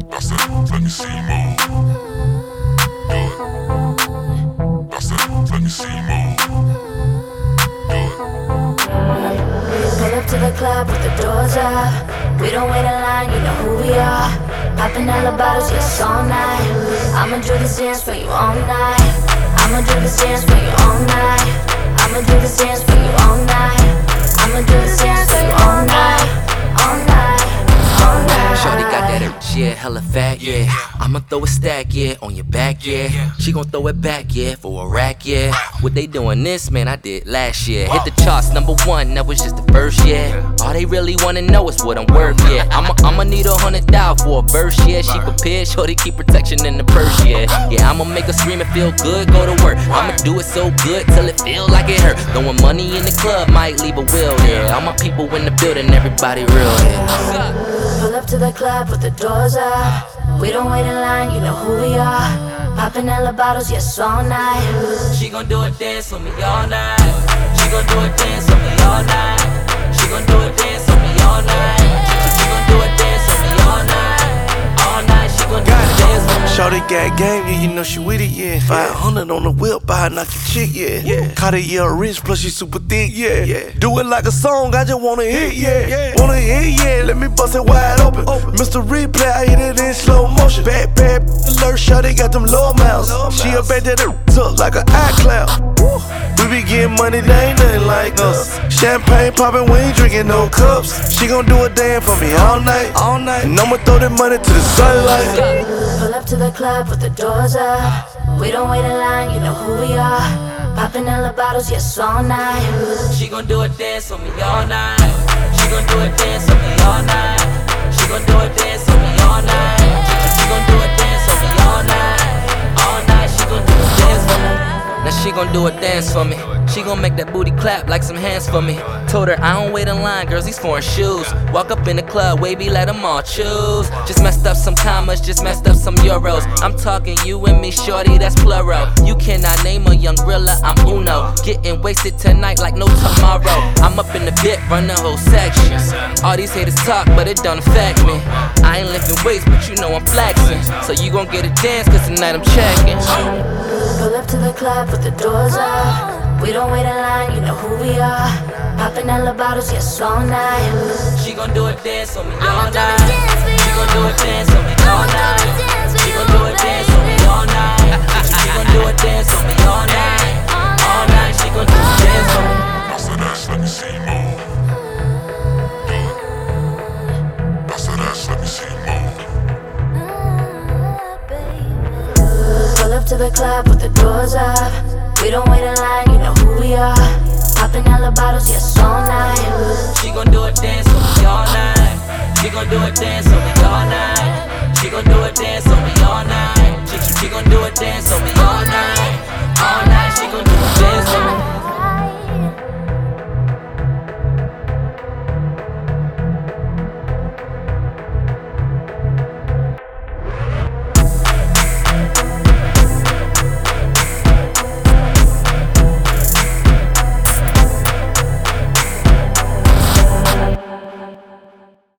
I said, let me see you move. Do it. I said, let me see you move. Do it. Pull up to the club with the doors up. We don't wait in line, you know who we are. Popping all the bottles, yes, all night. I'ma do this dance for you all night. I'ma do this dance for you all night. I'ma do this dance for you all night. I'ma do this dance for you all night. All night, all night. Shorty got that yeah, hella fat, yeah. I'ma throw a stack, yeah, on your back, yeah. She gon' throw it back, yeah, for a rack, yeah. What they doing this, man, I did last year. Hit the charts, #1, that was just the first, yeah. All they really wanna know is what I'm worth, yeah. I'ma need $100,000 for a verse, yeah. She prepared, shorty keep protection in the purse, yeah. Yeah, I'ma make her scream and feel good, go to work. I'ma do it so good till it feel like it hurt. Throwing money in the club might leave a will, yeah. All my people in the building, everybody real, yeah. Pull up to the club with the doors up. We don't wait in line, you know who we are. Popping hella bottles, yes, all night. She gon' do a dance for me all night. She gon' do a dance for me all night. She gon' do a dance for me all night. She gon' do a dance for me all night. All night, she gon' do a dance for me. Shorty got game, yeah, you know she with it, yeah. 500 on the whip, buy a knocky chick, yeah. Cartier rich, plus she super thick, yeah. Do it like a song, I just wanna hit, yeah. Wanna hit, yeah, let me bust it wide open. Mr. Replay, I hit it in slow motion. Bad alert, shorty got them low mouths. She a bet that it took like an iCloud. We be getting money, they ain't nothing like us. Champagne poppin', we ain't drinking no cups. She gon' do a dance for me all night. And I'ma throw that money to the sunlight. Pull up to the club with the doors up. We don't wait in line, you know who we are. Popping hella bottles, yes, all night. She gon' do a dance for me all night. She gon' do a dance for me all night. She gon' do a dance for me all night. She gon' do a dance for me all night. All night, she gon' do a dance for me. Now she gon' do a dance for me. She gon' make that booty clap like some hands for me. Told her I don't wait in line, girls, these foreign shoes. Walk up in the club, wavy, let them all choose. Just messed up some commas, just messed up some euros. I'm talking you and me, shorty, that's plural. You cannot name a young gorilla, I'm Uno. Getting wasted tonight like no tomorrow. I'm up in the bit, run the whole section. All these haters talk, but it don't affect me. I ain't lifting weights, but you know I'm flexing. So you gon' get a dance, cause tonight I'm checking. Pull up to the club with the doors up. We don't wait in line, you know who we are. Popping hella bottles, yes, all night. She gon' do a dance for me all night. She gon' do a dance for me all night. She gon' do a dance for me all night. She gon' do a dance for me all night. All night, she gon' do a dance for me. I said, that's let me see you move. Do it. I said, that's let me see you move. Pull up to the club with the doors up. We don't wait in line, you know who we are. Popping hella bottles, yes, all night. She gon' do a dance for me all night. She gon' do a dance